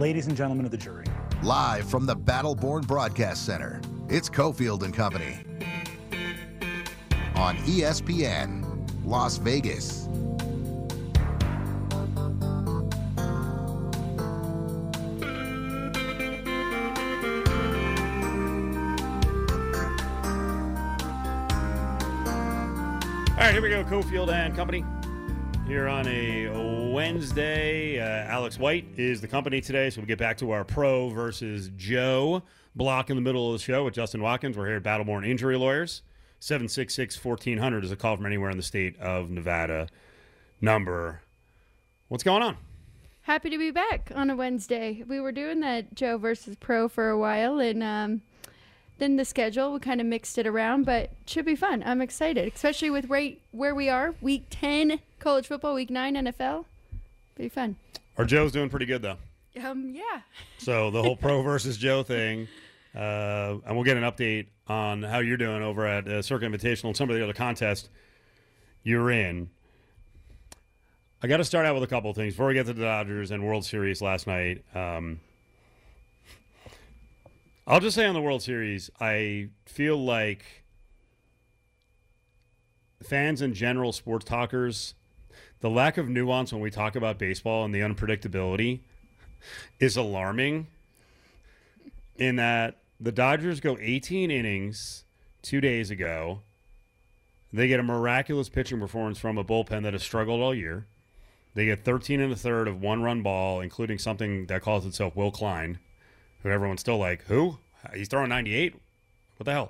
Ladies and gentlemen of the jury. Live from the Battleborn Broadcast Center, it's Cofield and Company on ESPN Las Vegas. All right, here we go. Cofield and Company here on a Wednesday. Alex White is the company today, so we'll get back to our Pro versus Joe block in the middle of the show with Justin Watkins. We're here at Battleborn Injury Lawyers. 766-1400 is a call from anywhere in the state of Nevada number. What's going on? Happy to be back on a Wednesday. We were doing that Joe versus Pro for a while, and then the schedule, we kind of mixed it around, but it should be fun. I'm excited, especially with right where we are. Week 10, college football, week 9, NFL. Be fun. Our Joe's doing pretty good, though. Yeah. So the whole Pro versus Joe thing, and we'll get an update on how you're doing over at Circuit Invitational and some of the other contests you're in. I got to start out with a couple of things before we get to the Dodgers and World Series last night. I'll just say on the World Series, I feel like fans and general sports talkers, the lack of nuance when we talk about baseball and the unpredictability is alarming, in that the Dodgers go 18 innings 2 days ago. They get a miraculous pitching performance from a bullpen that has struggled all year. They get 13 1/3 of one-run ball, including something that calls itself Will Klein, who everyone's still like, who? He's throwing 98? What the hell?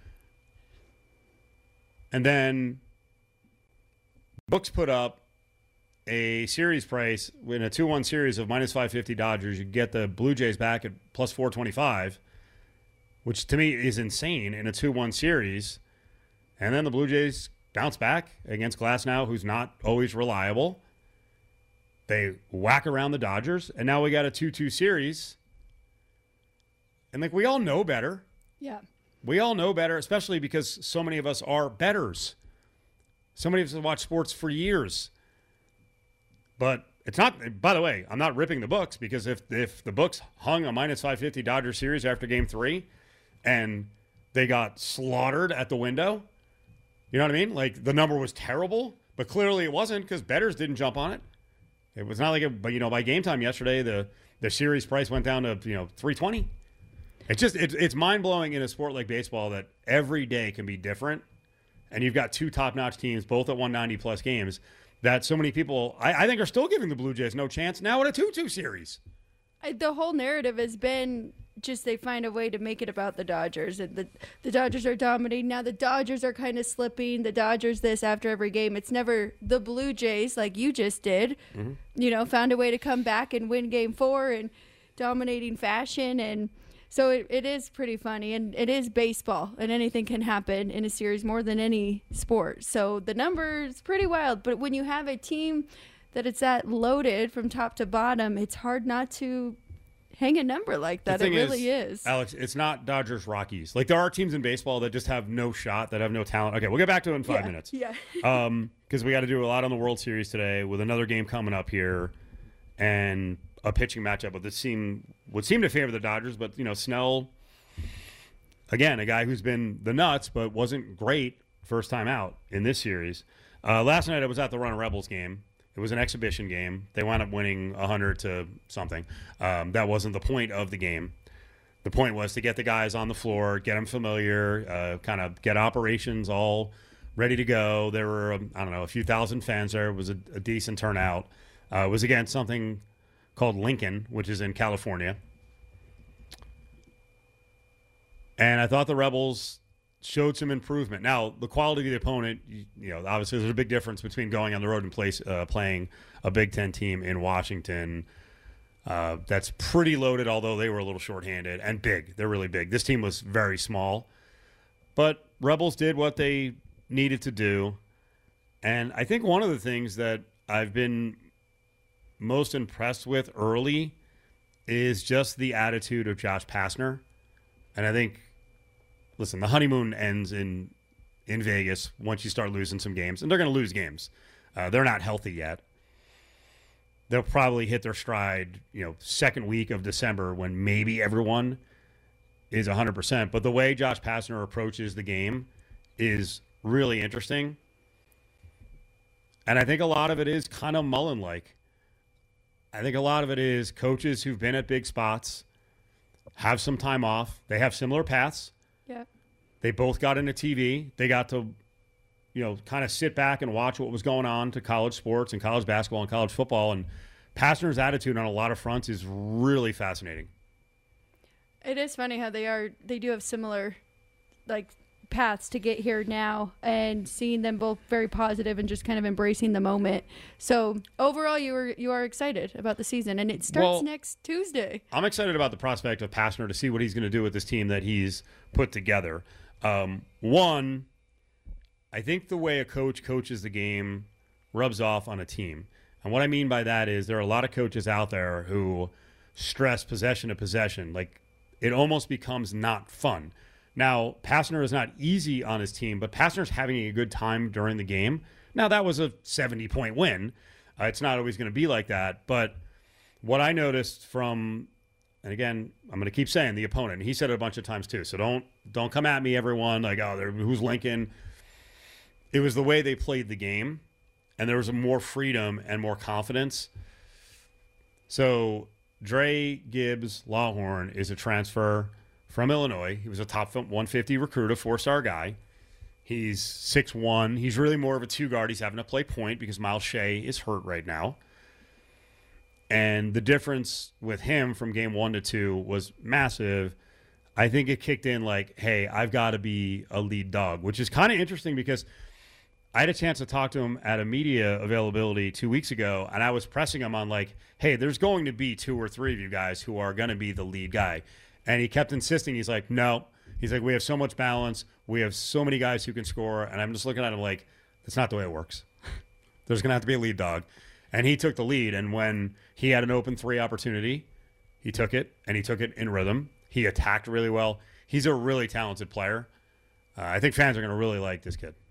And then books put up a series price in a 2-1 series of minus 550 Dodgers. You get the Blue Jays back at plus 425, which to me is insane in a 2-1 series. And then the Blue Jays bounce back against Glasnow, who's not always reliable. They whack around the Dodgers, and now we got a 2-2 series. And, we all know better. Yeah. We all know better, especially because so many of us are bettors. So many of us have watched sports for years. But it's not, by the way, I'm not ripping the books, because if the books hung a minus 550 Dodger series after Game 3 and they got slaughtered at the window, you know what I mean? The number was terrible, but clearly it wasn't, because bettors didn't jump on it. It was not like, by game time yesterday, the series price went down to, 320. It's mind-blowing in a sport like baseball that every day can be different, and you've got two top-notch teams, both at 190-plus games, that so many people, I think, are still giving the Blue Jays no chance now at a 2-2 series. The whole narrative has been just they find a way to make it about the Dodgers, and the Dodgers are dominating. Now the Dodgers are kind of slipping. The Dodgers this after every game. It's never the Blue Jays like you just did. Mm-hmm. Found a way to come back and win Game 4 in dominating fashion, and so it is pretty funny, and it is baseball, and anything can happen in a series more than any sport. So the number is pretty wild, but when you have a team that it's that loaded from top to bottom, it's hard not to hang a number like that. It really is. Alex, it's not Dodgers Rockies. There are teams in baseball that just have no shot, that have no talent. Okay, we'll get back to it in 5 minutes. Yeah. Because we got to do a lot on the World Series today with another game coming up here and a pitching matchup. But this would seem to favor the Dodgers. But, Snell, again, a guy who's been the nuts but wasn't great first time out in this series. Last night I was at the Runner Rebels game. It was an exhibition game. They wound up winning 100 to something. That wasn't the point of the game. The point was to get the guys on the floor, get them familiar, kind of get operations all ready to go. There were, a few thousand fans there. It was a decent turnout. It was against something called Lincoln, which is in California. And I thought the Rebels showed some improvement. Now, the quality of the opponent, obviously there's a big difference between going on the road and playing a Big Ten team in Washington that's pretty loaded, although they were a little shorthanded, and big. They're really big. This team was very small. But Rebels did what they needed to do. And I think one of the things that I've been most impressed with early is just the attitude of Josh Pastner. And I think, listen, the honeymoon ends in Vegas once you start losing some games. And they're going to lose games. They're not healthy yet. they'll probably hit their stride, second week of December when maybe everyone is 100%. But the way Josh Pastner approaches the game is really interesting. And I think a lot of it is kind of Mullen-like. I think a lot of it is coaches who've been at big spots have some time off. They have similar paths. Yeah. They both got into TV. They got to, kind of sit back and watch what was going on to college sports and college basketball and college football. And Pastner's attitude on a lot of fronts is really fascinating. It is funny how they do have similar, paths to get here now, and seeing them both very positive and just kind of embracing the moment. So overall, you are excited about the season, and it starts next Tuesday. I'm excited about the prospect of Pastner to see what he's going to do with this team that he's put together. One, I think the way a coach coaches the game rubs off on a team. And what I mean by that is there are a lot of coaches out there who stress possession to possession. It almost becomes not fun. Now, Pastner is not easy on his team, but Pastner's having a good time during the game. Now, that was a 70-point win. It's not always going to be like that. But what I noticed from, and again, I'm going to keep saying the opponent. He said it a bunch of times too. So don't come at me, everyone. Who's Lincoln? It was the way they played the game, and there was a more freedom and more confidence. So Dre Gibbs Lawhorn is a transfer from Illinois. He was a top 150 recruit, a four-star guy. He's 6'1". He's really more of a two-guard. He's having to play point because Miles Shea is hurt right now. And the difference with him from game 1 to 2 was massive. I think it kicked in hey, I've got to be a lead dog, which is kind of interesting because I had a chance to talk to him at a media availability 2 weeks ago, and I was pressing him on hey, there's going to be 2 or 3 of you guys who are going to be the lead guy. And he kept insisting. He's like, no. He's like, we have so much balance. We have so many guys who can score. And I'm just looking at him that's not the way it works. There's going to have to be a lead dog. And he took the lead. And when he had an open 3 opportunity, he took it, and he took it in rhythm. He attacked really well. He's a really talented player. I think fans are going to really like this kid.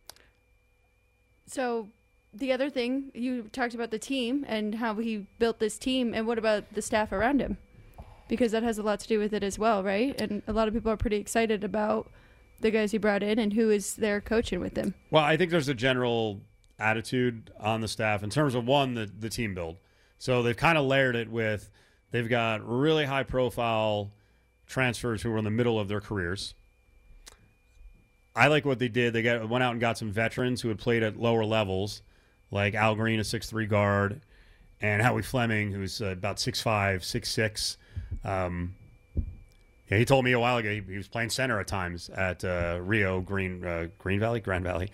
So the other thing, you talked about the team and how he built this team. And what about the staff around him? Because that has a lot to do with it as well, right? And a lot of people are pretty excited about the guys he brought in and who is there coaching with him. Well, I think there's a general attitude on the staff in terms of, one, the team build. So they've kind of layered it with they've got really high-profile transfers who are in the middle of their careers. I like what they did. They went out and got some veterans who had played at lower levels, like Al Green, a 6'3" guard, and Howie Fleming, who's about 6'5", 6'6". He told me a while ago he was playing center at times at Grand Valley.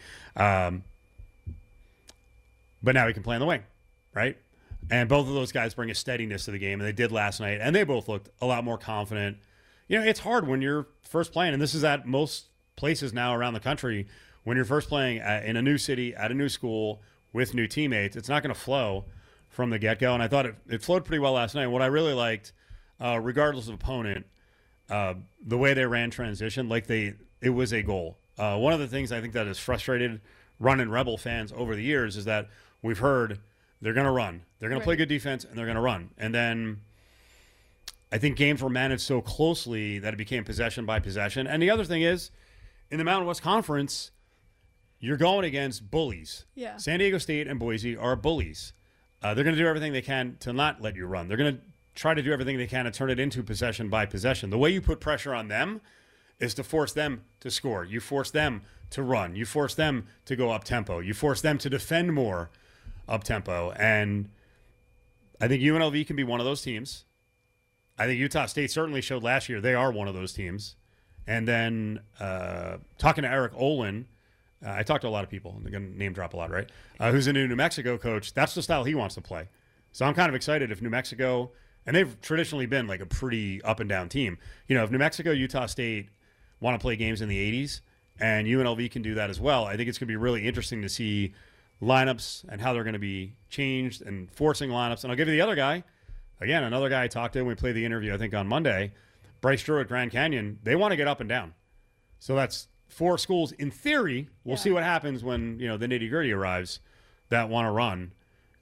But now he can play on the wing, right? And both of those guys bring a steadiness to the game, and they did last night, and they both looked a lot more confident. It's hard when you're first playing, and this is at most places now around the country, when you're first playing in a new city, at a new school, with new teammates. It's not going to flow from the get-go, and I thought it flowed pretty well last night. What I really liked, regardless of opponent, the way they ran transition, it was a goal. One of the things I think that has frustrated Runnin' Rebel fans over the years is that we've heard they're going to run. They're going to play good defense, and they're going to run. And then I think games were managed so closely that it became possession by possession. And the other thing is, in the Mountain West Conference, you're going against bullies. Yeah. San Diego State and Boise are bullies. They're going to do everything they can to not let you run. They're going to try to do everything they can to turn it into possession by possession. The way you put pressure on them is to force them to score. You force them to run. You force them to go up-tempo. You force them to defend more up-tempo. And I think UNLV can be one of those teams. I think Utah State certainly showed last year they are one of those teams. And then talking to Eric Olin, I talked to a lot of people, and they're going to name drop a lot, right? Who's a New Mexico coach. That's the style he wants to play. So I'm kind of excited if New Mexico, and they've traditionally been a pretty up-and-down team. If New Mexico, Utah State want to play games in the 80s, and UNLV can do that as well, I think it's going to be really interesting to see lineups and how they're going to be changed and forcing lineups. And I'll give you the other guy. Again, another guy I talked to when we played the interview, I think, on Monday, Bryce Drew at Grand Canyon. They want to get up and down. So that's 4 schools, in theory. We'll see what happens when the nitty-gritty arrives that want to run.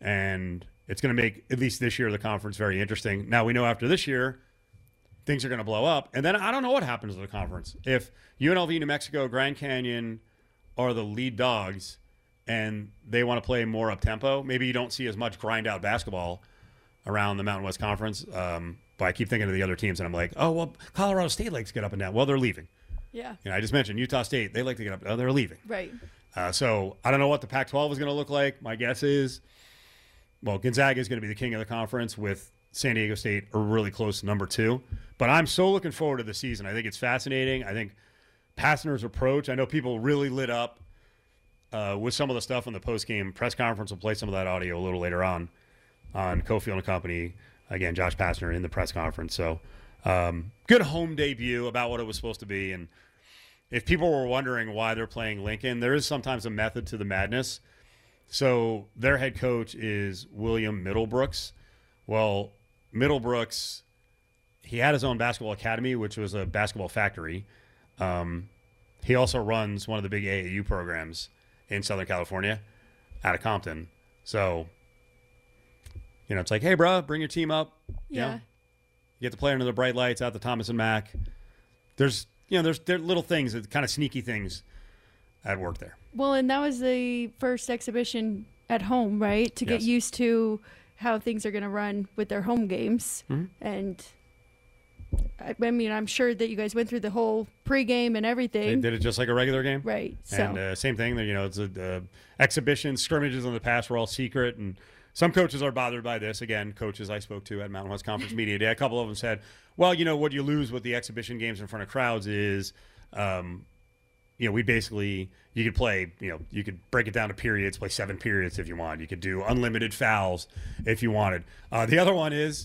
and it's going to make, at least this year, the conference very interesting. Now, we know after this year, things are going to blow up. And then I don't know what happens to the conference. If UNLV, New Mexico, Grand Canyon are the lead dogs and they want to play more up-tempo, maybe you don't see as much grind-out basketball around the Mountain West Conference. But I keep thinking of the other teams, and I'm like, oh, well, Colorado State likes to get up and down. Well, they're leaving. Yeah. I just mentioned Utah State. They like to get up. Oh, they're leaving. Right. So I don't know what the Pac-12 is going to look like. My guess is, well, Gonzaga is going to be the king of the conference with San Diego State are really close, number 2. But I'm so looking forward to the season. I think it's fascinating. I think Pastner's approach, I know people really lit up with some of the stuff in the post-game press conference. We'll play some of that audio a little later on Cofield and Company. Again, Josh Pastner in the press conference. So good home debut about what it was supposed to be. And if people were wondering why they're playing Lincoln, there is sometimes a method to the madness. So their head coach is William Middlebrooks. Well, Middlebrooks, he had his own basketball academy, which was a basketball factory. He also runs one of the big AAU programs in Southern California out of Compton. So, it's like, hey, bro, bring your team up. Yeah. You get to play under the bright lights out the Thomas and Mack. There's little things, kind of sneaky things at work there. Well, and that was the first exhibition at home, right? To get used to how things are going to run with their home games. Mm-hmm. And I mean, I'm sure that you guys went through the whole pregame and everything. They did it just like a regular game. Right. And same thing, it's exhibition, scrimmages in the past were all secret. And some coaches are bothered by this. Again, coaches I spoke to at Mountain West Conference Media Day, a couple of them said, well, what you lose with the exhibition games in front of crowds is, we basically, you could play, you could break it down to periods, play 7 periods if you want. You could do unlimited fouls if you wanted. The other one is,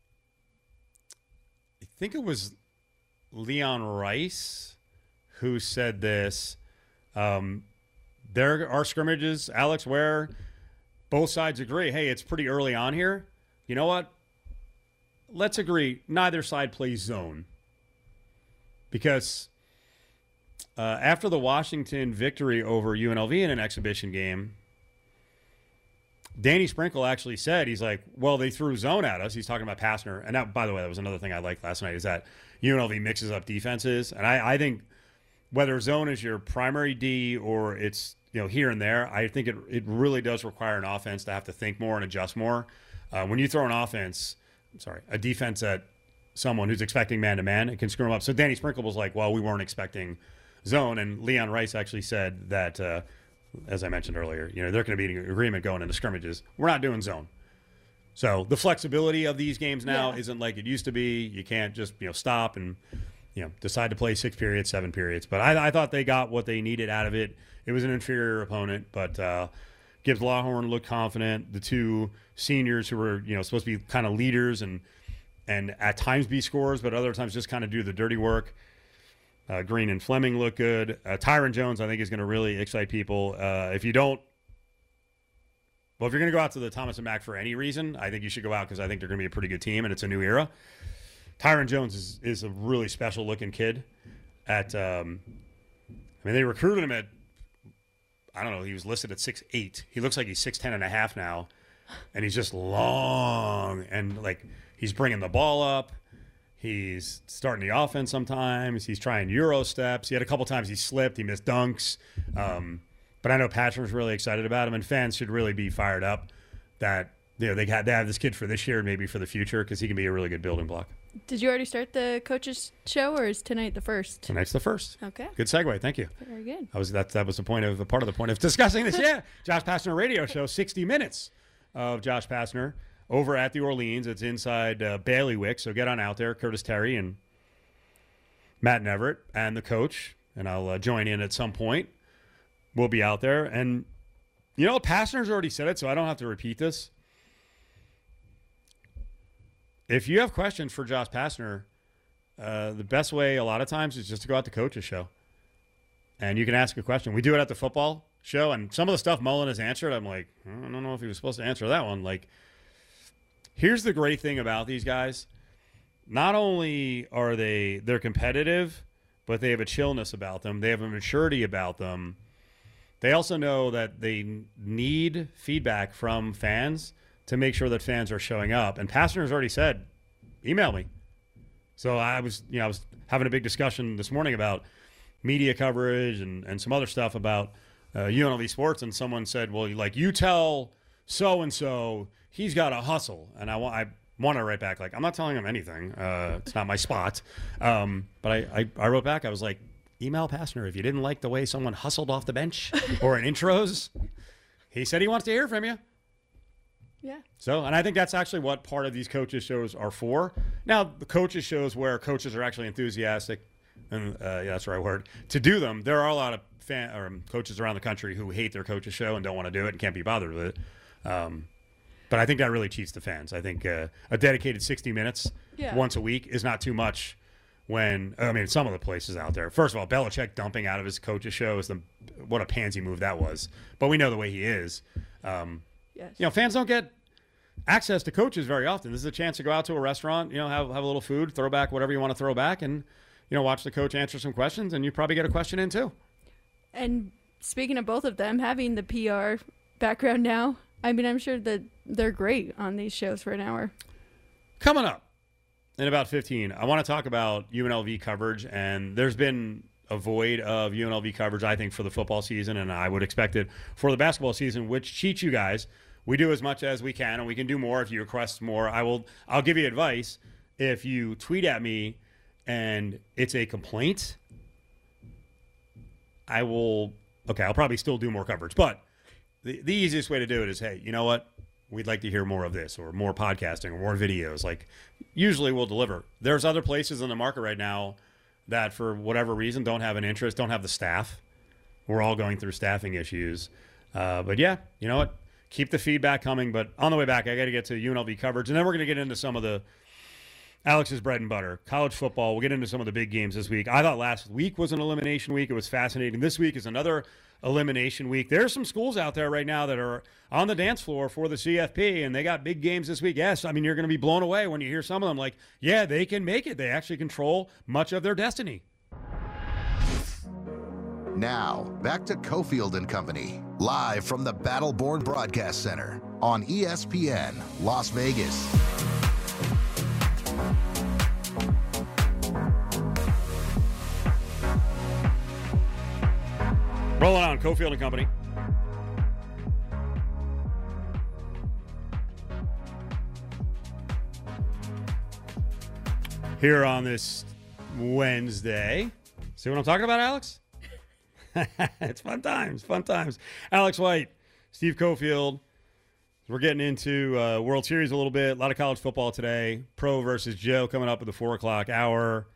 I think it was Leon Rice who said this. There are scrimmages, Alex, where both sides agree, hey, it's pretty early on here. You know what? Let's agree neither side plays zone. Because after the Washington victory over UNLV in an exhibition game, Danny Sprinkle actually said, he's like, well, they threw zone at us. He's talking about Pastner. And that, by the way, that was another thing I liked last night, is that UNLV mixes up defenses. And I think whether zone is your primary D or it's, here and there, I think it really does require an offense to have to think more and adjust more. When you throw a defense at someone who's expecting man-to-man, it can screw them up. So Danny Sprinkle was like, well, we weren't expecting zone. And Leon Rice actually said that, as I mentioned earlier, they're going to be an agreement going into scrimmages. We're not doing zone. So the flexibility of these games now isn't like it used to be. You can't just, stop and, decide to play 6 periods, 7 periods. But I thought they got what they needed out of it. It was an inferior opponent, but Gibbs Lawhorn looked confident. The 2 seniors who were, supposed to be kind of leaders and at times be scorers, but other times just kind of do the dirty work. Green and Fleming look good. Tyron Jones, I think, is going to really excite people. If you're going to go out to the Thomas and Mack for any reason, I think you should go out because I think they're going to be a pretty good team, and it's a new era. Tyron Jones is a really special-looking kid. They recruited him at, I don't know, he was listed at 6'8". He looks like he's 6'10 and a half now, and he's just long, and, he's bringing the ball up. He's starting the offense sometimes. He's trying Euro steps. He had a couple times he slipped. He missed dunks. But I know Patrick's really excited about him, and fans should really be fired up that they have this kid for this year and maybe for the future because he can be a really good building block. Did you already start the coaches show, or is tonight the first? Tonight's the first. Okay. Good segue. Thank you. Very good. That was part of the point of discussing this. Yeah, Josh Pastner radio show, 60 minutes of Josh Pastner over at the Orleans. It's inside Bailiwick, so get on out there. Curtis Terry and Matt Neverett and the coach, and I'll join in at some point. We'll be out there. And, Pastner's already said it, so I don't have to repeat this. If you have questions for Josh Pastner, the best way a lot of times is just to go out to coach's show. And you can ask a question. We do it at the football show, and some of the stuff Mullen has answered, I'm like, I don't know if he was supposed to answer that one. Here's the great thing about these guys. Not only are they're competitive, but they have a chillness about them. They have a maturity about them they also know that they need feedback from fans to make sure that fans are showing up. And Pastner's already said, email me. So I was having a big discussion this morning about media coverage and some other stuff about UNLV sports, and someone said, well, like, you tell so-and-so he's got to hustle. And I want to write back, like, I'm not telling him anything. It's not my spot. But I wrote back, I was like, email Pastner if you didn't like the way someone hustled off the bench or in intros. He said he wants to hear from you. Yeah. So, and I think that's actually what part of these coaches shows are for. Now, the coaches shows where coaches are actually enthusiastic, and that's the right word, to do them. There are a lot of coaches around the country who hate their coaches show and don't want to do it and can't be bothered with it. But I think that really cheats the fans. I think a dedicated 60 minutes once a week is not too much when, I mean, some of the places out there. First of all, Belichick dumping out of his coach's show is what a pansy move that was. But we know the way he is. Yes. You know, fans don't get access to coaches very often. This is a chance to go out to a restaurant, you know, have a little food, throw back whatever you want to throw back, and, you know, watch the coach answer some questions, and you probably get a question in too. And speaking of both of them, having the PR background now, I mean, I'm sure that they're great on these shows for an hour. Coming up in about 15, I want to talk about UNLV coverage, and there's been a void of UNLV coverage, I think, for the football season, and I would expect it for the basketball season, which cheats you guys. We do as much as we can, and we can do more if you request more. I'll give you advice. If you tweet at me and it's a complaint, I'll probably still do more coverage. But the easiest way to do it is, hey, you know what? We'd like to hear more of this, or more podcasting, or more videos. Like, usually we'll deliver. There's other places in the market right now that, for whatever reason, don't have an interest, don't have the staff. We're all going through staffing issues. But yeah, you know what? Keep the feedback coming. But on the way back, I got to get to UNLV coverage. And then we're going to get into some of the Alex's bread and butter, college football. We'll get into some of the big games this week. I thought last week was an elimination week. It was fascinating. This week is another elimination week. There's some schools out there right now that are on the dance floor for the CFP, and they got big games this week. Yes, I mean, you're going to be blown away when you hear some of them. Like, yeah, they can make it. They actually control much of their destiny. Now, back to Cofield and Company, live from the Battleborn Broadcast Center on ESPN Las Vegas. Rolling on Cofield and Company. Here on this Wednesday. See what I'm talking about, Alex? It's fun times. Alex White, Steve Cofield. We're getting into World Series a little bit. A lot of college football today. Pro versus Joe coming up at the 4 o'clock hour.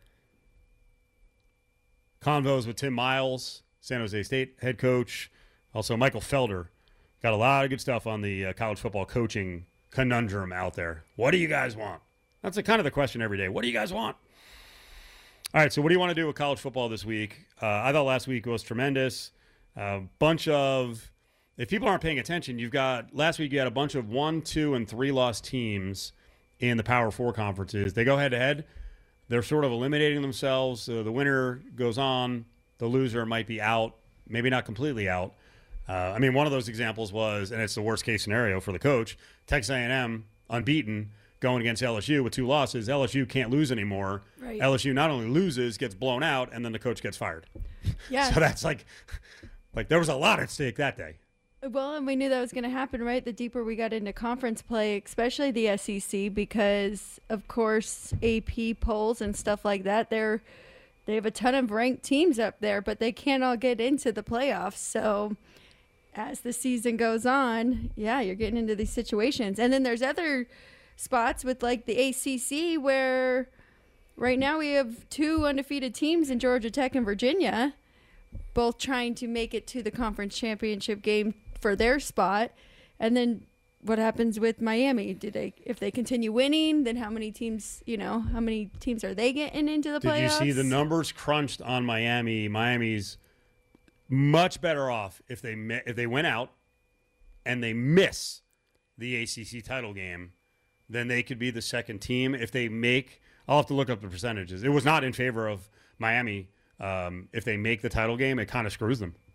Convos with Tim Miles, San Jose State head coach. Also, Michael Felder. Got a lot of good stuff on the college football coaching conundrum out there. What do you guys want? That's kind of the question every day. What do you guys want? All right, so what do you want to do with college football this week? I thought last week was tremendous. Bunch of, if people aren't paying attention, last week you had a bunch of 1, 2, and 3 loss teams in the Power 4 conferences. They go head-to-head. They're sort of eliminating themselves. The winner goes on. The loser might be out, maybe not completely out. I mean, one of those examples was, and it's the worst-case scenario for the coach, Texas A&M, unbeaten, going against LSU with 2 losses. LSU can't lose anymore. Right. LSU not only loses, gets blown out, and then the coach gets fired. Yeah. So that's like there was a lot at stake that day. Well, and we knew that was going to happen, right? The deeper we got into conference play, especially the SEC, because, of course, AP polls and stuff like that, they have a ton of ranked teams up there, but they can't all get into the playoffs. So as the season goes on, yeah, you're getting into these situations. And then there's other spots with, like, the ACC where right now we have 2 undefeated teams in Georgia Tech and Virginia, both trying to make it to the conference championship game for their spot. And then what happens with Miami? If they continue winning, then how many teams are they getting into the playoffs? Did you see the numbers crunched on Miami? Miami's much better off if they win out and they miss the ACC title game, then they could be the second team. If they make, I'll have to look up the percentages. It was not in favor of Miami. If they make the title game, it kind of screws them.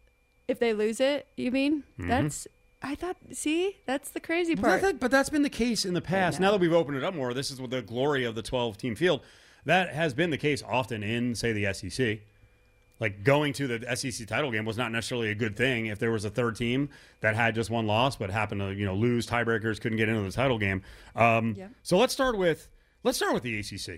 If they lose it, you mean? That's the crazy part. But that's been the case in the past. Now that we've opened it up more, this is the glory of the 12-team field. That has been the case often in, say, the SEC. Like, going to the SEC title game was not necessarily a good thing if there was a third team that had just one loss but happened to, lose tiebreakers, couldn't get into the title game. So let's start with the ACC.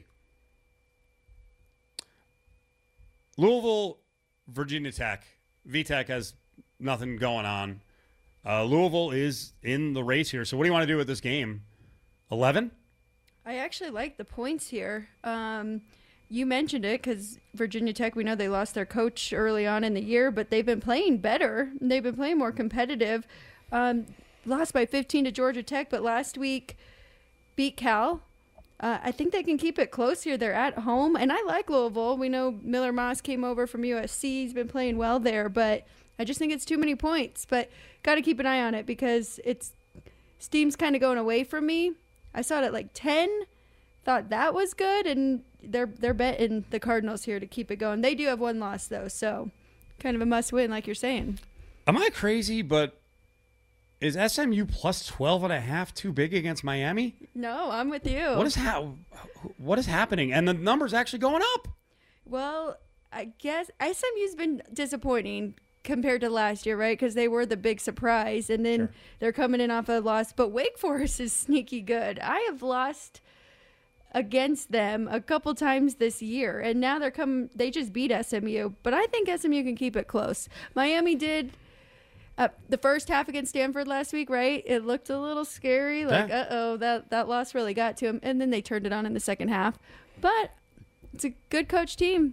Louisville, Virginia Tech. VTech has nothing going on. Louisville is in the race here. So what do you want to do with this game? 11? I actually like the points here. You mentioned it because Virginia Tech, we know they lost their coach early on in the year, but they've been playing better. They've been playing more competitive. Lost by 15 to Georgia Tech, but last week beat Cal. I think they can keep it close here. They're at home, and I like Louisville. We know Miller Moss came over from USC. He's been playing well there, but I just think it's too many points. But got to keep an eye on it because steam's kind of going away from me. I saw it at like 10. Thought that was good, and they're betting the Cardinals here to keep it going. They do have one loss, though, so kind of a must-win, like you're saying. Am I crazy, but is SMU plus 12.5 too big against Miami? No, I'm with you. What is happening? And the number's actually going up. Well, I guess SMU's been disappointing compared to last year, right? Because they were the big surprise, and then they're coming in off a loss. But Wake Forest is sneaky good. I have lost against them a couple times this year, and now they just beat SMU, but I think SMU can keep it close. Miami did the first half against Stanford last week, right? It looked a little scary, like that loss really got to them, and then they turned it on in the second half. But it's a good coach team.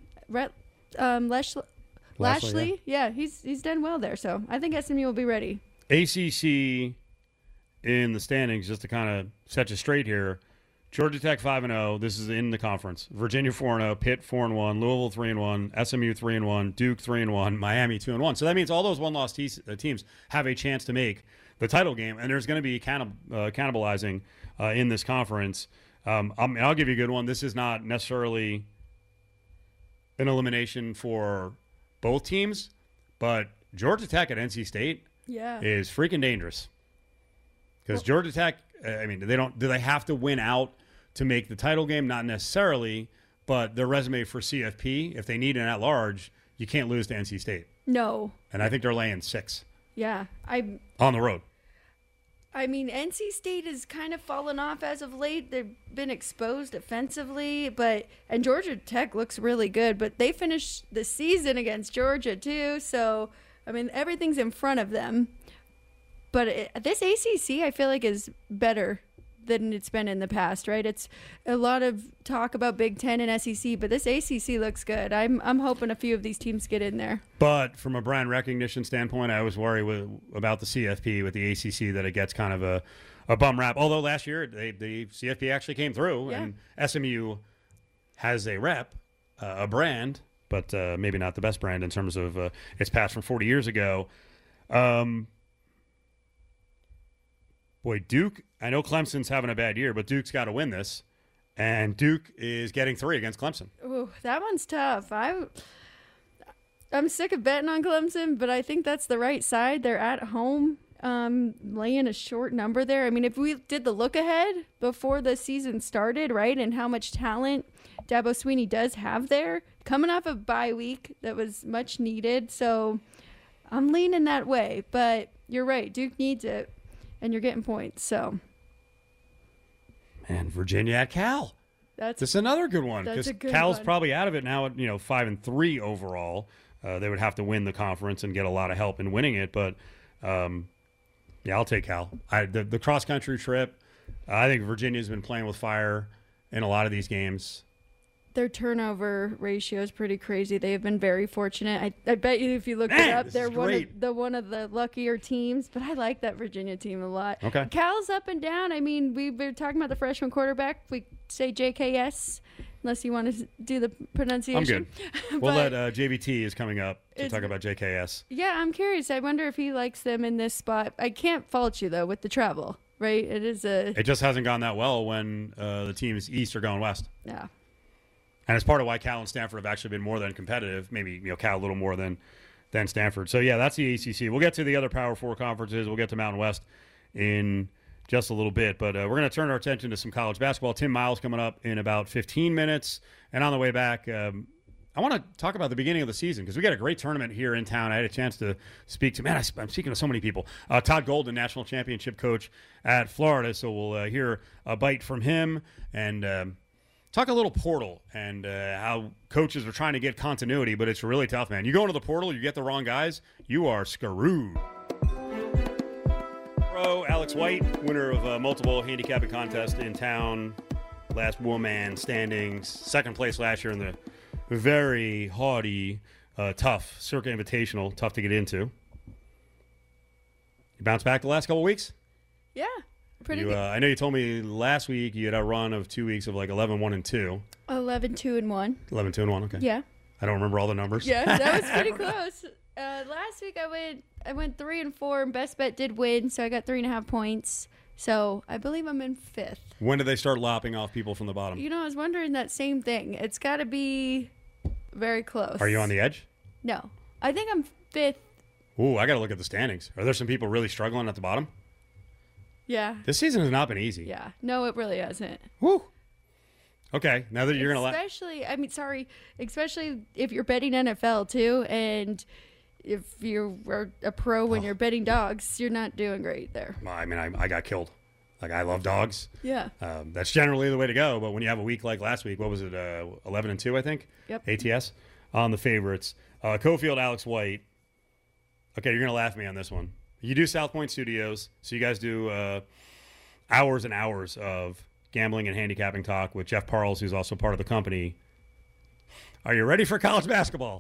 Lashley, yeah, he's done well there, so I think SMU will be ready. ACC in the standings, just to kind of set you straight here. Georgia Tech 5-0. This is in the conference. Virginia 4-0. Pitt 4-1. Louisville 3-1. SMU 3-1. Duke 3-1. Miami 2-1. So that means all those one-loss teams have a chance to make the title game, and there's going to be cannibalizing in this conference. I'll give you a good one. This is not necessarily an elimination for both teams, but Georgia Tech at NC State is freaking dangerous. Because Georgia Tech, do they have to win out to make the title game? Not necessarily, but their resume for CFP, if they need an at-large, you can't lose to NC State. No. And I think they're laying 6. Yeah. On the road. NC State has kind of fallen off as of late. They've been exposed offensively, and Georgia Tech looks really good, but they finished the season against Georgia too, so, everything's in front of them. But this ACC, I feel like, is better than it's been in the past, right? It's a lot of talk about Big Ten and SEC, but this ACC looks good. I'm hoping a few of these teams get in there. But from a brand recognition standpoint, I always worry about the CFP with the ACC that it gets kind of a bum rap. Although last year the CFP actually came through, and SMU has a rep, a brand, but maybe not the best brand in terms of its past from 40 years ago. Boy, Duke, I know Clemson's having a bad year, but Duke's got to win this. And Duke is getting 3 against Clemson. Ooh, that one's tough. I'm sick of betting on Clemson, but I think that's the right side. They're at home, laying a short number there. If we did the look ahead before the season started, right, and how much talent Dabo Swinney does have there, coming off a bye week that was much needed. So I'm leaning that way. But you're right, Duke needs it. And you're getting points, so. Man, Virginia at Cal. That's another good one because Cal's probably out of it now at 5-3 overall. They would have to win the conference and get a lot of help in winning it, but I'll take Cal. The cross country trip. I think Virginia's been playing with fire in a lot of these games. Their turnover ratio is pretty crazy. They have been very fortunate. I bet you if you look it up, they're one of the luckier teams. But I like that Virginia team a lot. Okay. Cal's up and down. We were talking about the freshman quarterback. We say JKS, unless you want to do the pronunciation. I'm good. We'll let JVT is coming up to talk about JKS. Yeah, I'm curious. I wonder if he likes them in this spot. I can't fault you, though, with the travel, right? It just hasn't gone that well when the teams east are going west. Yeah. And it's part of why Cal and Stanford have actually been more than competitive. Maybe Cal a little more than than Stanford. So, yeah, that's the ACC. We'll get to the other Power 4 conferences. We'll get to Mountain West in just a little bit. But we're going to turn our attention to some college basketball. Tim Miles coming up in about 15 minutes. And on the way back, I want to talk about the beginning of the season because we got a great tournament here in town. I had a chance to speak to, I'm speaking to so many people. Todd Golden, national championship coach at Florida. So we'll hear a bite from him and talk a little portal and how coaches are trying to get continuity, but it's really tough, man. You go into the portal, you get the wrong guys, you are screwed. Pro Alex White, winner of multiple handicapping contests in town, last woman standings, second place last year in the very haughty, tough Circa Invitational, tough to get into. You bounced back the last couple weeks? Yeah. Pretty good. I know you told me last week you had a run of 2 weeks of like 11-1-2. 11-2-1. 11-2-1, okay. Yeah. I don't remember all the numbers. Yeah, that was pretty close. Last week I went 3-4, and Best Bet did win, so I got 3.5 points. So I believe I'm in 5th. When do they start lopping off people from the bottom? You know, I was wondering that same thing. It's got to be very close. Are you on the edge? No. I think I'm 5th. Ooh, I got to look at the standings. Are there some people really struggling at the bottom? Yeah. This season has not been easy. Yeah. No, it really hasn't. Woo. Okay, now that you're going to especially if you're betting NFL too, and if you are a pro when you're betting dogs, you're not doing great there. I mean, I got killed. Like, I love dogs. Yeah. That's generally the way to go, but when you have a week like last week, what was it, 11-2, I think? Yep. ATS on the favorites. Cofield, Alex White. Okay, you're going to laugh at me on this one. You do South Point Studios, so you guys do hours and hours of gambling and handicapping talk with Jeff Parles, who's also part of the company. Are you ready for college basketball?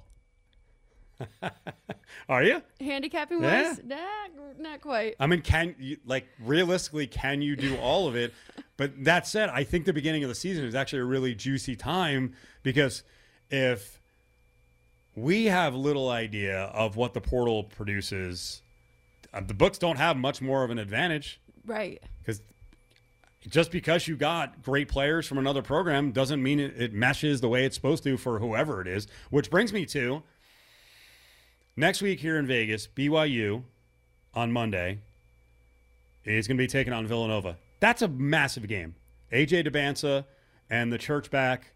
Are you? Handicapping Yeah. wise? Not quite. I mean, realistically, can you do all of it? But that said, I think the beginning of the season is actually a really juicy time because if we have little idea of what the portal produces, the books don't have much more of an advantage. Right. Because just because you got great players from another program doesn't mean it meshes the way it's supposed to for whoever it is. Which brings me to next week here in Vegas, BYU on Monday is going to be taking on Villanova. That's a massive game. AJ DeBansa and the church-backed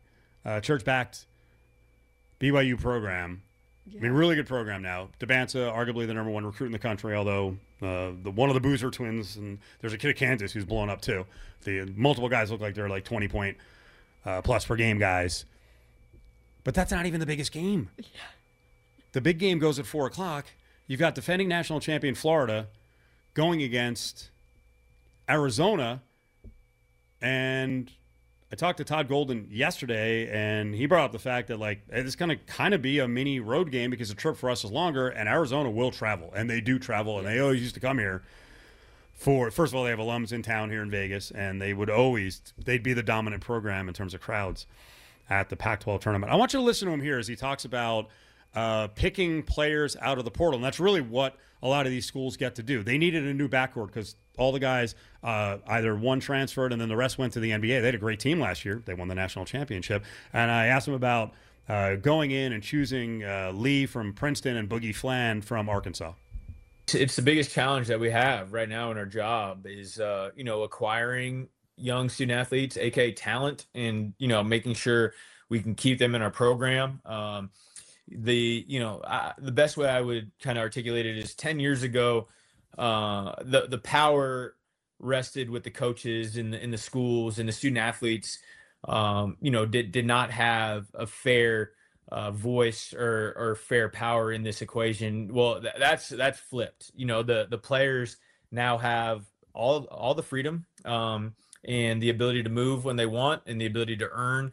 BYU program. Yeah. I mean, really good program now. DeBansa, arguably the number one recruit in the country, although one of the Boozer twins, and there's a kid at Kansas who's blown up too. The multiple guys look like they're like 20-point plus per game guys. But that's not even the biggest game. Yeah. The big game goes at 4 o'clock. You've got defending national champion Florida going against Arizona. And I talked to Todd Golden yesterday, and he brought up the fact that, like, it's going to kind of be a mini road game because the trip for us is longer, and Arizona will travel. And they do travel, and they always used to come here for, first of all, they have alums in town here in Vegas, and they'd be the dominant program in terms of crowds at the Pac-12 tournament. I want you to listen to him here as he talks about picking players out of the portal. And that's really what a lot of these schools get to do. They needed a new backcourt because all the guys, either one transferred and then the rest went to the NBA. They had a great team last year. They won the national championship. And I asked them about going in and choosing Lee from Princeton and Boogie Flan from Arkansas. It's the biggest challenge that we have right now in our job is, acquiring young student athletes, aka talent, and, making sure we can keep them in our program. The best way I would kind of articulate it is 10 years ago, the power rested with the coaches in the schools, and the student athletes, did not have a fair voice or fair power in this equation. Well, that's flipped. The players now have all the freedom and the ability to move when they want, and the ability to earn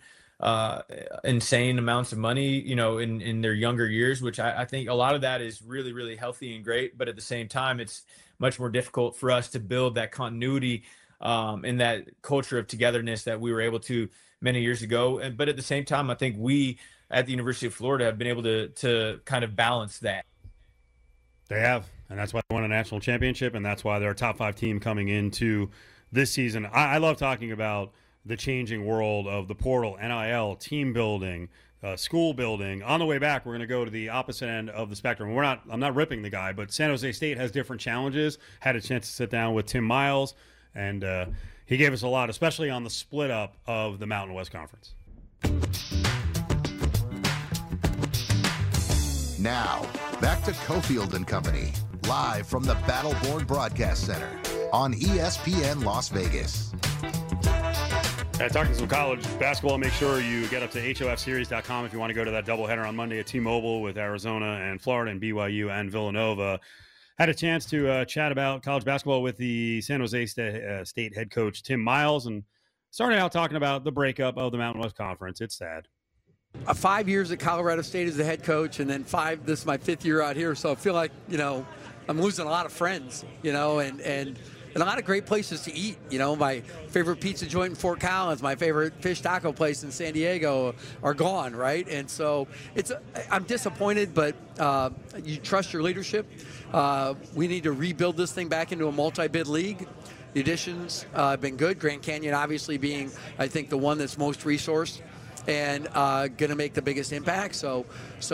insane amounts of money, in their younger years, which I think a lot of that is really, really healthy and great. But at the same time, it's much more difficult for us to build that continuity and that culture of togetherness that we were able to many years ago. But at the same time, I think we at the University of Florida have been able to kind of balance that. They have, and that's why they won a national championship, and that's why they're a top 5 team coming into this season. I love talking about the changing world of the portal, NIL, team building, school building. On the way back, we're going to go to the opposite end of the spectrum. I'm not ripping the guy, but San Jose State has different challenges. Had a chance to sit down with Tim Miles, and he gave us a lot, especially on the split up of the Mountain West Conference. Now, back to Cofield and Company, live from the Battleborn Broadcast Center on ESPN Las Vegas. Talking some college basketball, make sure you get up to HOFseries.com if you want to go to that doubleheader on Monday at T-Mobile with Arizona and Florida and BYU and Villanova. Had a chance to chat about college basketball with the San Jose State head coach, Tim Miles, and started out talking about the breakup of the Mountain West Conference. It's sad. 5 years at Colorado State as the head coach, and then this is my 5th year out here, so I feel like, I'm losing a lot of friends, and a lot of great places to eat. My favorite pizza joint in Fort Collins, my favorite fish taco place in San Diego are gone, right? And so I'm disappointed, but you trust your leadership. We need to rebuild this thing back into a multi-bid league. The additions have been good. Grand Canyon obviously being, I think, the one that's most resourced and going to make the biggest impact. So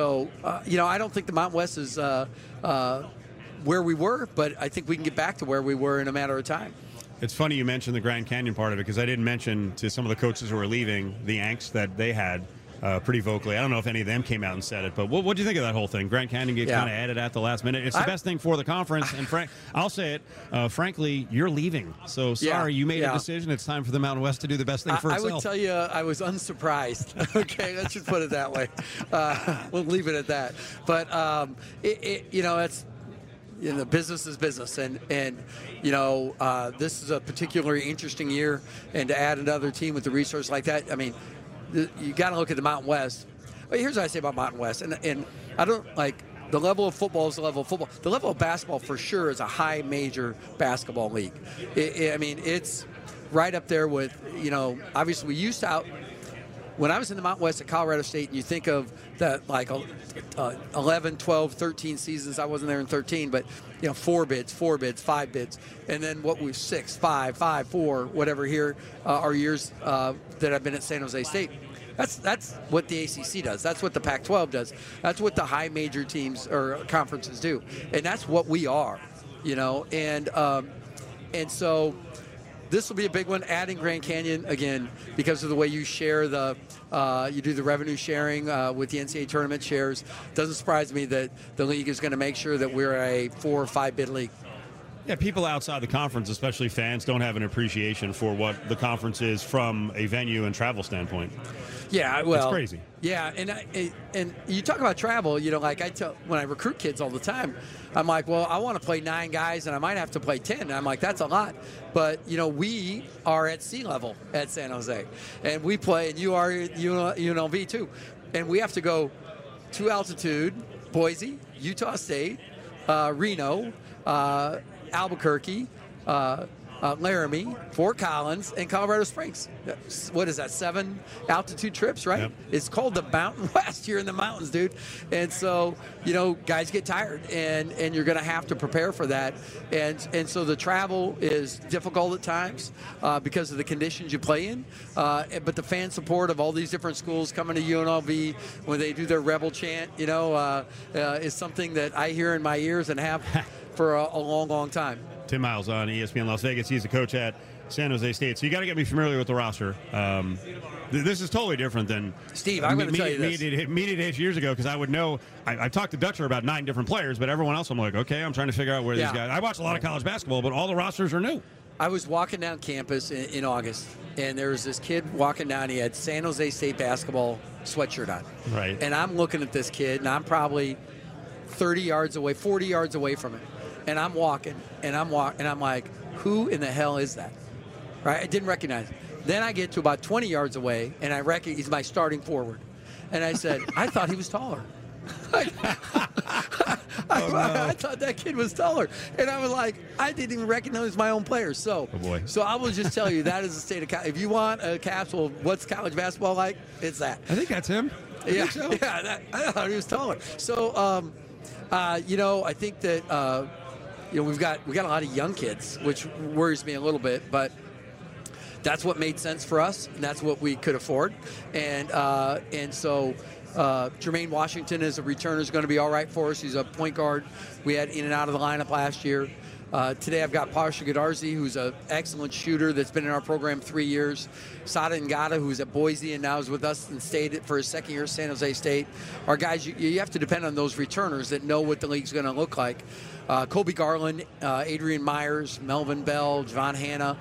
I don't think the Mountain West is where we were, but I think we can get back to where we were in a matter of time. It's funny you mentioned the Grand Canyon part of it, because I didn't mention to some of the coaches who were leaving the angst that they had pretty vocally. I don't know if any of them came out and said it, but what do you think of that whole thing? Grand Canyon get kind of added at the last minute. It's the best thing for the conference, and I'll say it, frankly, you're leaving. So sorry, you made a decision. It's time for the Mountain West to do the best thing for itself. I would tell you I was unsurprised. Okay, let's just put it that way. We'll leave it at that. But, it's, business is business, and this is a particularly interesting year, and to add another team with the resource like that, I mean, you got to look at the Mountain West. But here's what I say about Mountain West, and I don't like the level of football is the level of football. The level of basketball for sure is a high major basketball league. It's right up there with, obviously we used to when I was in the Mountain West at Colorado State, and you think of that, like 11, 12, 13 seasons. I wasn't there in 13, but 4 bids, 5 bids, and then what was 6, 5, 4, whatever. Here are years that I've been at San Jose State. That's what the ACC does. That's what the Pac-12 does. That's what the high major teams or conferences do, and that's what we are. And so. This will be a big one, adding Grand Canyon, again, because of the way you share you do the revenue sharing with the NCAA tournament shares. Doesn't surprise me that the league is going to make sure that we're a 4 or 5 bid league. Yeah, people outside the conference, especially fans, don't have an appreciation for what the conference is from a venue and travel standpoint. Yeah, well, it's crazy. Yeah, and you talk about travel, like I tell when I recruit kids all the time, I'm like, well, I want to play 9 guys, and I might have to play 10. And I'm like, that's a lot. But, we are at sea level at San Jose. And we play, and you are UNLV too. And we have to go to altitude, Boise, Utah State, Reno, Albuquerque, Laramie, Fort Collins, and Colorado Springs. What is that, 7 altitude trips, right? Yep. It's called the Mountain West. You're in the mountains, dude. And so, guys get tired, and you're going to have to prepare for that. And so the travel is difficult at times because of the conditions you play in. But the fan support of all these different schools coming to UNLV when they do their Rebel chant, is something that I hear in my ears and have for a long, long time. Tim Miles on ESPN Las Vegas. He's the coach at San Jose State. So you got to get me familiar with the roster. This is totally different than Steve. I'm going to tell you this. Media days years ago, because I would know. I talked to Dutcher about 9 different players, but everyone else I'm like, okay, I'm trying to figure out where these guys. I watch a lot of college basketball, but all the rosters are new. I was walking down campus in August, and there was this kid walking down. He had San Jose State basketball sweatshirt on. Right. And I'm looking at this kid, and I'm probably 40 yards away from him. And I'm walking, and I'm like, who in the hell is that? Right? I didn't recognize him. Then I get to about 20 yards away, and I reckon he's my starting forward. And I said, I thought he was taller. I thought that kid was taller. And I was like, I didn't even recognize my own players. So I will just tell you, that is the state of college. If you want a capsule of what's college basketball like, it's that. I think that's him. I thought he was taller. So, I think that... we've got a lot of young kids, which worries me a little bit. But that's what made sense for us, and that's what we could afford. And so Jermaine Washington is a returner, is going to be all right for us. He's a point guard we had in and out of the lineup last year. Today I've got Pasha Gadarzi, who's an excellent shooter that's been in our program 3 years. Sada Ngata, who's at Boise and now is with us and stayed for his second year at San Jose State. Our guys, you have to depend on those returners that know what the league's going to look like. Kobe Garland, Adrian Myers, Melvin Bell, Javon Hanna,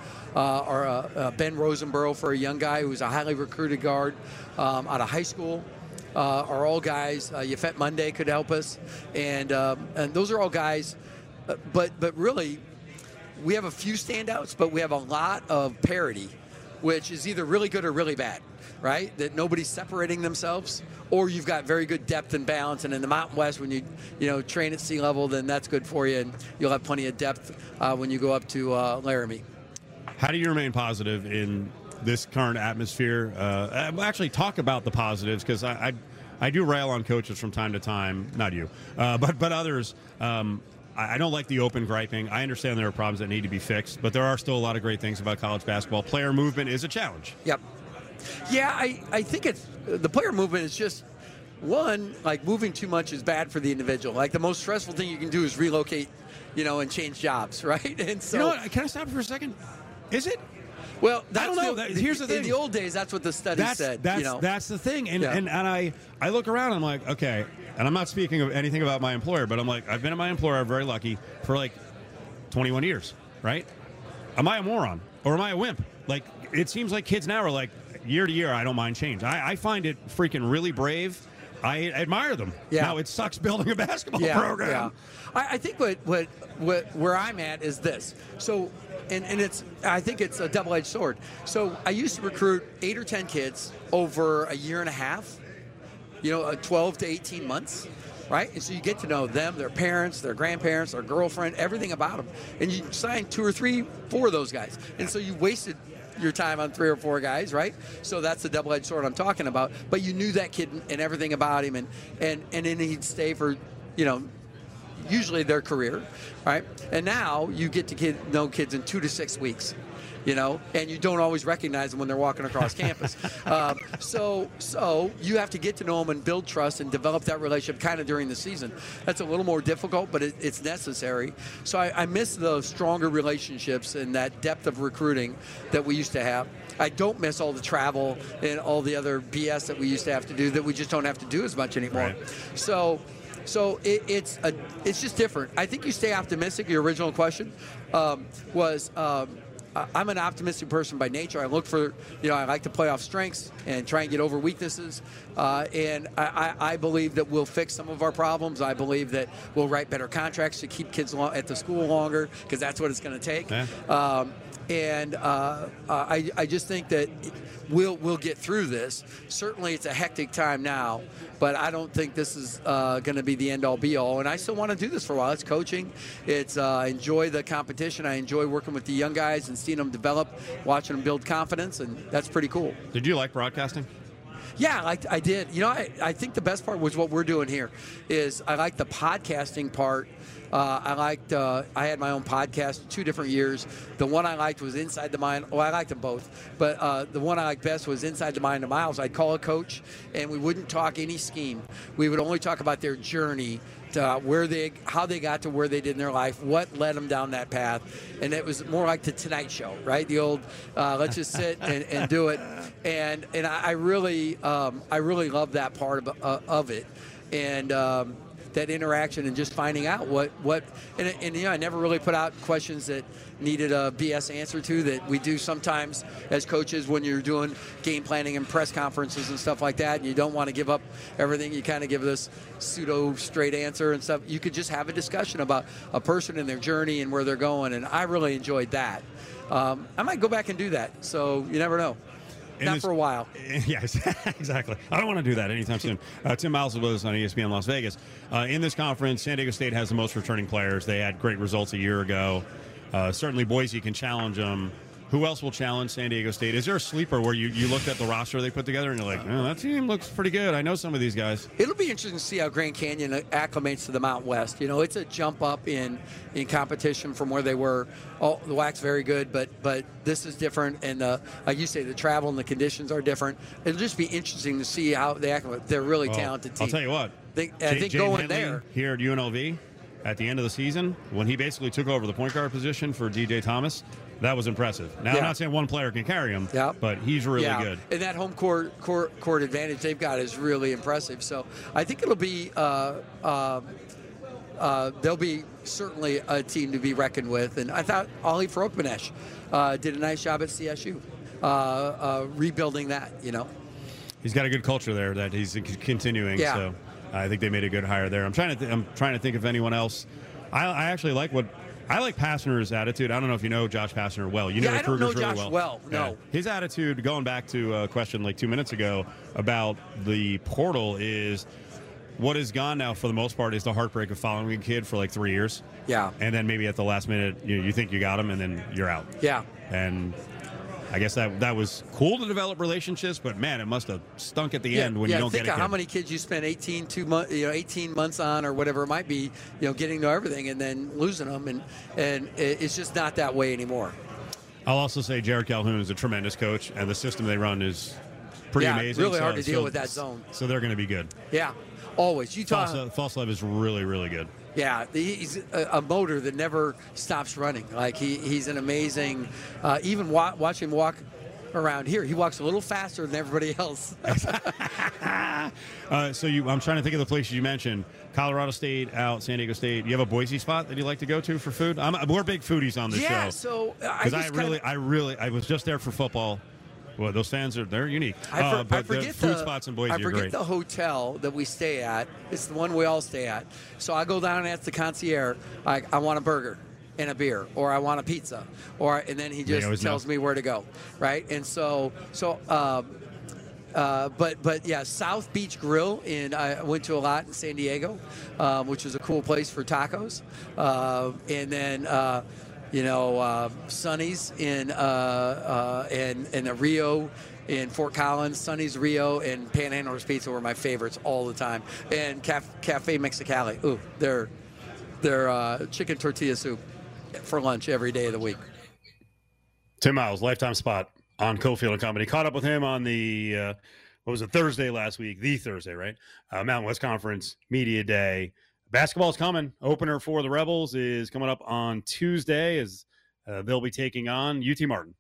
or Ben Rosenborough for a young guy who's a highly recruited guard out of high school. Are all guys. Yafet Monday could help us. And those are all guys. But really, we have a few standouts, but we have a lot of parity, which is either really good or really bad, right? That nobody's separating themselves, or you've got very good depth and balance. And in the Mountain West, when you train at sea level, then that's good for you, and you'll have plenty of depth when you go up to Laramie. How do you remain positive in this current atmosphere? Actually, talk about the positives, because I do rail on coaches from time to time. Not you, but others. I don't like the open griping. I understand there are problems that need to be fixed, but there are still a lot of great things about college basketball. Player movement is a challenge. Yep. Yeah, I think it's the player movement is just one, like moving too much is bad for the individual. Like the most stressful thing you can do is relocate, and change jobs, right? And so, you know what? Can I stop for a second? Is it? Well, I don't know. Here's the thing. In the old days, that's what the study said. That's the thing. And, Yeah. and I look around and I'm like, okay, and I'm not speaking of anything about my employer, but I'm like, I've been at my employer, I'm very lucky, for like 21 years, right? Am I a moron? Or am I a wimp? Like, it seems like kids now are like, year to year, I don't mind change. I find it freaking really brave. I admire them. Yeah. Now, it sucks building a basketball program. Yeah. I think what where I'm at is this. So, and I think it's a double-edged sword. So I used to recruit 8 or 10 kids over a year and a half, 12 to 18 months, right? And so you get to know them, their parents, their grandparents, their girlfriend, everything about them. And you sign 2 or 3, 4 of those guys. And so you wasted your time on 3 or 4 guys, right? So that's the double-edged sword I'm talking about. But you knew that kid and everything about him, and then he'd stay for, usually their career, right? And now you get to know kids in 2 to 6 weeks, and you don't always recognize them when they're walking across campus. So you have to get to know them and build trust and develop that relationship kind of during the season. That's a little more difficult, but it's necessary. So I miss those stronger relationships and that depth of recruiting that we used to have. I don't miss all the travel and all the other BS that we used to have to do that we just don't have to do as much anymore. Right. So it's just different. I think you stay optimistic. Your original question was I'm an optimistic person by nature. I look for, I like to play off strengths and try and get over weaknesses. And I believe that we'll fix some of our problems. I believe that we'll write better contracts to keep kids at the school longer, because that's what it's going to take. Yeah. I just think that we'll get through this. Certainly, it's a hectic time now, but I don't think this is going to be the end-all, be-all. And I still want to do this for a while. It's coaching. It's enjoy the competition. I enjoy working with the young guys and seeing them develop, watching them build confidence, and that's pretty cool. Did you like broadcasting? Yeah, I did. I think the best part was what we're doing here. Is I like the podcasting part. I had my own podcast 2 different years. The one I liked was Inside the Mind. Well, I liked them both, but the one I liked best was Inside the Mind of Miles. I'd call a coach, and we wouldn't talk any scheme. We would only talk about their journey, to how they got to where they did in their life, what led them down that path, and it was more like the Tonight Show, right? The old let's just sit and do it, and I really love that part of it, and that interaction and just finding out what I never really put out questions that needed a BS answer to, that we do sometimes as coaches when you're doing game planning and press conferences and stuff like that, and you don't want to give up everything. You kind of give this pseudo straight answer and stuff. You could just have a discussion about a person and their journey and where they're going, and I really enjoyed that. I might go back and do that, so you never know. Not for a while. Yes, exactly. I don't want to do that anytime soon. Tim Miles was with us on ESPN Las Vegas. In this conference, San Diego State has the most returning players. They had great results a year ago. Certainly Boise can challenge them. Who else will challenge San Diego State? Is there a sleeper where you looked at the roster they put together and you're like, oh, that team looks pretty good. I know some of these guys. It'll be interesting to see how Grand Canyon acclimates to the Mountain West. You know, it's a jump up in competition from where they were. Oh, the WAC's very good, but this is different. And like you say, the travel and the conditions are different. It'll just be interesting to see how they acclimate. They're a really talented team. I'll tell you what. I think going there. Here at UNLV, at the end of the season, when he basically took over the point guard position for DJ Thomas, that was impressive. Now, I'm not saying one player can carry him, but he's really good. And that home court advantage they've got is really impressive. So I think it'll be they'll be certainly a team to be reckoned with. And I thought Ollie Frokmanesh did a nice job at CSU rebuilding that, you know. He's got a good culture there that he's continuing. Yeah. So I think they made a good hire there. I'm trying to think of anyone else. I actually like Passner's attitude. I don't know if you know Josh Passner well. You know I don't know Josh really well. No. Yeah. His attitude, going back to a question like 2 minutes ago about the portal, is what is gone now for the most part is the heartbreak of following a kid for like 3 years. Yeah. And then maybe at the last minute you think you got him and then you're out. Yeah. And I guess that was cool to develop relationships, but man, it must have stunk at the end when you don't get a kid. Think of how many kids you spent 18 months on, or whatever it might be, getting to everything and then losing them, and it's just not that way anymore. I'll also say Jared Calhoun is a tremendous coach, and the system they run is pretty amazing. Really hard to deal with that zone. So they're going to be good. Yeah, always. Falslev is really, really good. Yeah, he's a motor that never stops running. Like he's an amazing. Even watch him walk around here. He walks a little faster than everybody else. I'm trying to think of the places you mentioned. Colorado State, out San Diego State. You have a Boise spot that you like to go to for food? We're big foodies on this show. Yeah, so because I was just there for football. Well, those fans they're unique. I but forget the food spots in Boise are great. I forget the hotel that we stay at. It's the one we all stay at. So I go down and ask the concierge, I want a burger and a beer, or I want a pizza, and then he just tells me where to go, right? And but yeah, South Beach Grill, and I went to a lot in San Diego, which was a cool place for tacos, and then. Sonny's in the Rio in Fort Collins, Sonny's Rio, and Panhandler's Pizza were my favorites all the time. And Cafe Mexicali, their chicken tortilla soup for lunch every day of the week. Tim Miles, lifetime spot on Cofield and Company. Caught up with him on the Thursday last week? The Thursday, right? Mountain West Conference Media Day. Basketball's coming. Opener for the Rebels is coming up on Tuesday as they'll be taking on UT Martin.